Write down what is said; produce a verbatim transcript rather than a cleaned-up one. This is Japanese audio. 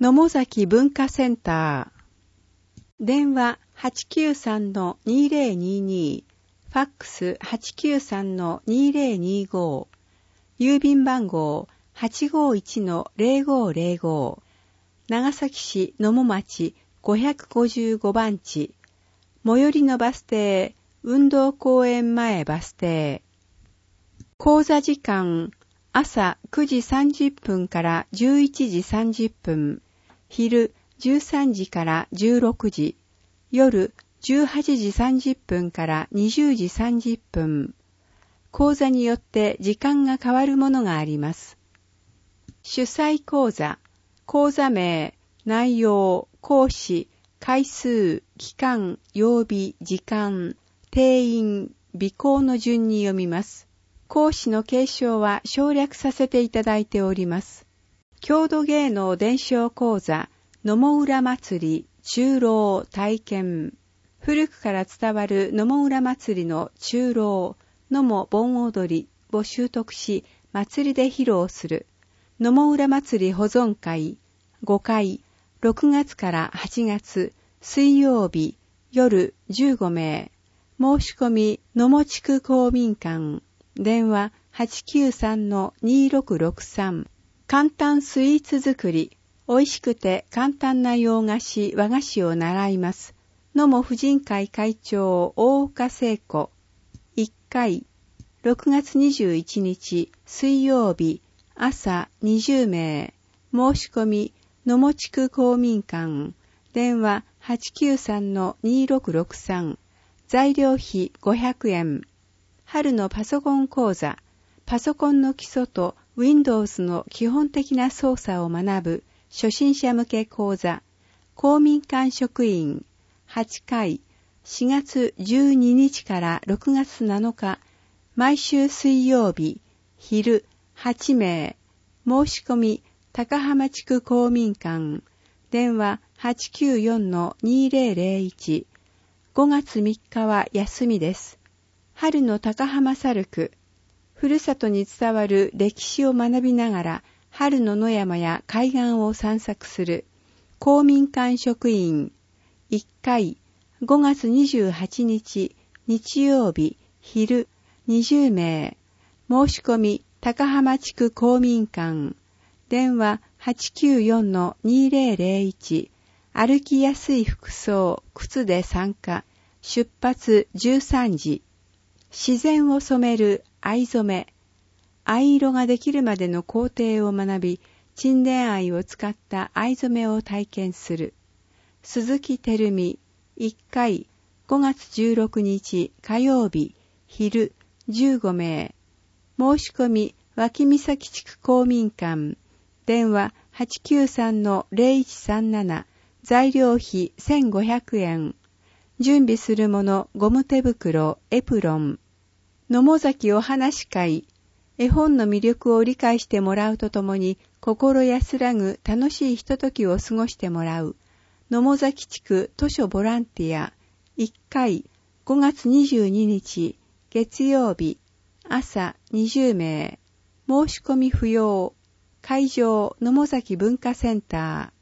野母崎文化センター。電話 はちきゅうさんのにぜろにに、ファックス はちきゅうさんのにぜろにご、郵便番号 はちごいちのぜろごぜろご、長崎市野母町ごひゃくごじゅうごばん地、最寄りのバス停、運動公園前バス停。講座時間、朝くじさんじゅっぷんからじゅういちじさんじゅっぷん、昼じゅうさんじからじゅうろくじ、夜じゅうはちじさんじゅっぷんからにじゅうじさんじゅっぷん。講座によって時間が変わるものがあります。主催講座、講座名、内容、講師、回数、期間、曜日、時間、定員、備考の順に読みます。講師の継承は省略させていただいております。郷土芸能伝承講座、野母浦祭り、中老体験。古くから伝わる野母浦祭りの中老、野母盆踊りを習得し、祭りで披露する。野母浦祭り保存会、ごかい、ろくがつからはちがつ、水曜日、夜じゅうごめい。申し込み、野母地区公民館。電話 はちきゅうさんのにろくろくさん。簡単スイーツ作り、美味しくて簡単な洋菓子、和菓子を習います。野母婦人会会長大岡聖子。いっかい、ろくがつにじゅういちにち水曜日、朝にじゅうめい。申し込み、野母地区公民館。電話 はちきゅうさんのにろくろくさん。材料費ごひゃくえん。春のパソコン講座、パソコンの基礎と Windows の基本的な操作を学ぶ初心者向け講座、公民館職員、はちかい、しがつじゅうににちからろくがつなのか、毎週水曜日、昼はちめい、申し込み、高浜地区公民館、電話 はちきゅうよんのにぜろぜろいち、ごがつみっかは休みです。春の高浜サルク、ふるさとに伝わる歴史を学びながら春の野山や海岸を散策する公民館職員。いっかい、ごがつにじゅうはちにち日曜日昼にじゅうめい。申し込み高浜地区公民館。電話 はちきゅうよんのにぜろぜろいち。歩きやすい服装、靴で参加。出発じゅうさんじ。自然を染める藍染め。藍色ができるまでの工程を学び、沈殿藍を使った藍染めを体験する。鈴木照美。いっかい、ごがつじゅうろくにち火曜日、昼じゅうごめい。申し込み、脇岬地区公民館。電話 はちきゅうさんのぜろいちさんなな。材料費せんごひゃくえん。準備するもの、ゴム手袋、エプロン。野母崎お話会。絵本の魅力を理解してもらうとともに、心安らぐ楽しいひとときを過ごしてもらう。野母崎地区図書ボランティア。いっかい、ごがつにじゅうににち、月曜日、朝にじゅうめい。申し込み不要。会場、野母崎文化センター。